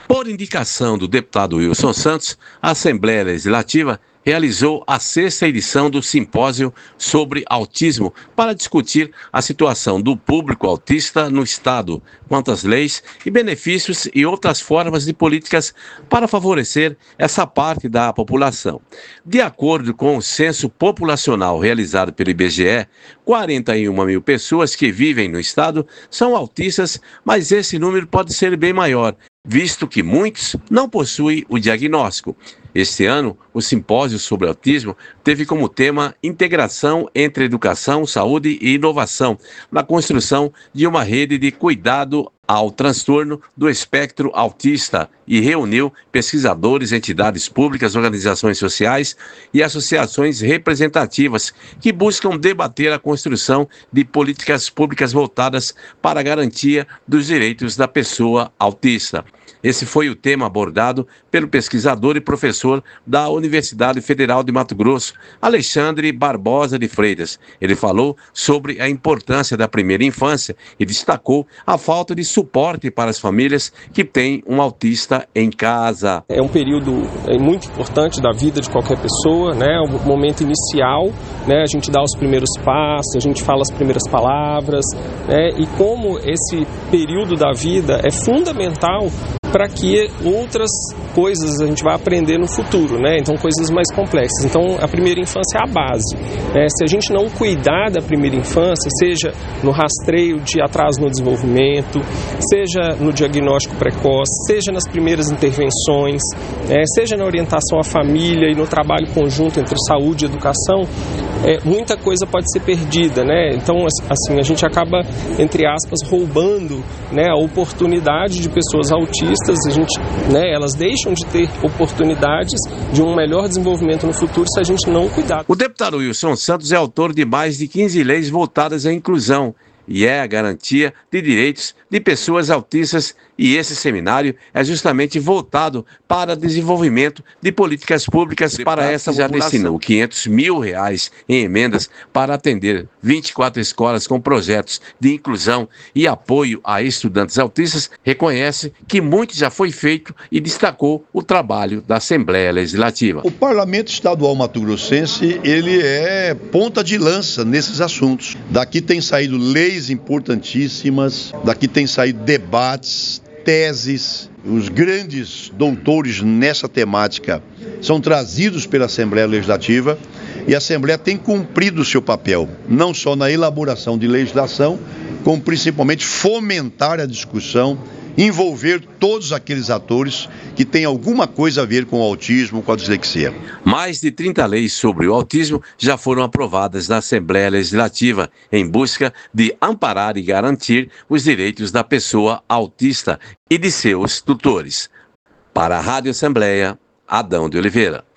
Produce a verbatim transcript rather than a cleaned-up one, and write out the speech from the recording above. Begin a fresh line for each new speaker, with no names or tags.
Por indicação do deputado Wilson Santos, a Assembleia Legislativa realizou a sexta edição do Simpósio sobre Autismo para discutir a situação do público autista no Estado, quanto às leis e benefícios e outras formas de políticas para favorecer essa parte da população. De acordo com o censo populacional realizado pelo I B G E, quarenta e uma mil pessoas que vivem no Estado são autistas, mas esse número pode ser bem maior, visto que muitos não possuem o diagnóstico. Este ano, o simpósio sobre autismo teve como tema integração entre educação, saúde e inovação, na construção de uma rede de cuidado ao transtorno do espectro autista e reuniu pesquisadores, entidades públicas, organizações sociais e associações representativas que buscam debater a construção de políticas públicas voltadas para a garantia dos direitos da pessoa autista. Esse foi o tema abordado pelo pesquisador e professor da Universidade Federal de Mato Grosso, Alexandre Barbosa de Freitas. Ele falou sobre a importância da primeira infância e destacou a falta de suporte para as famílias que têm um autista em casa.
É um período muito importante da vida de qualquer pessoa, né? O momento inicial, né? A gente dá os primeiros passos, a gente fala as primeiras palavras, né? E como esse período da vida é fundamental para que outras coisas a gente vai aprender no futuro, né? Então, coisas mais complexas. Então, a primeira infância é a base, né? Se a gente não cuidar da primeira infância, seja no rastreio de atraso no desenvolvimento, seja no diagnóstico precoce, seja nas primeiras intervenções, né? Seja na orientação à família e no trabalho conjunto entre saúde e educação, é, muita coisa pode ser perdida, né? Então, assim, a gente acaba, entre aspas, roubando, né, a oportunidade de pessoas autistas. A gente, né, elas deixam de ter oportunidades de um melhor desenvolvimento no futuro se a gente não cuidar.
O deputado Wilson Santos é autor de mais de quinze leis voltadas à inclusão e é a garantia de direitos de pessoas autistas, e esse seminário é justamente voltado para desenvolvimento de políticas públicas para essa população. Já destinou quinhentos mil reais em emendas para atender vinte e quatro escolas com projetos de inclusão e apoio a estudantes autistas. Reconhece que muito já foi feito e destacou o trabalho da Assembleia Legislativa.
O Parlamento Estadual Mato-Grossense, ele é ponta de lança nesses assuntos. Daqui tem saído leis importantíssimas, daqui tem saído debates, teses. Os grandes doutores nessa temática são trazidos pela Assembleia Legislativa e a Assembleia tem cumprido o seu papel, não só na elaboração de legislação, como principalmente fomentar a discussão, envolver todos aqueles atores que têm alguma coisa a ver com o autismo, com a dislexia.
Mais de trinta leis sobre o autismo já foram aprovadas na Assembleia Legislativa em busca de amparar e garantir os direitos da pessoa autista e de seus tutores. Para a Rádio Assembleia, Adão de Oliveira.